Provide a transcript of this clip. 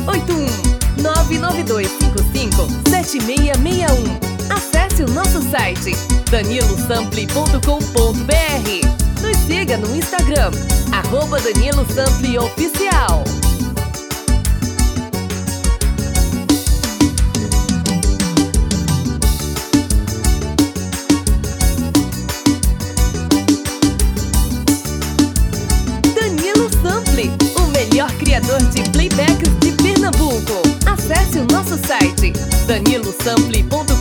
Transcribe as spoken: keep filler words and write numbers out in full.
oito um nove nove dois cinco cinco sete seis seis um. Acesse o nosso site danilo sample ponto com ponto br. Nos siga no Instagram, arroba Danilo Sample Oficial. Danilo Sample, o melhor criador de playbacks de Pernambuco. Acesse o nosso site danilo sample ponto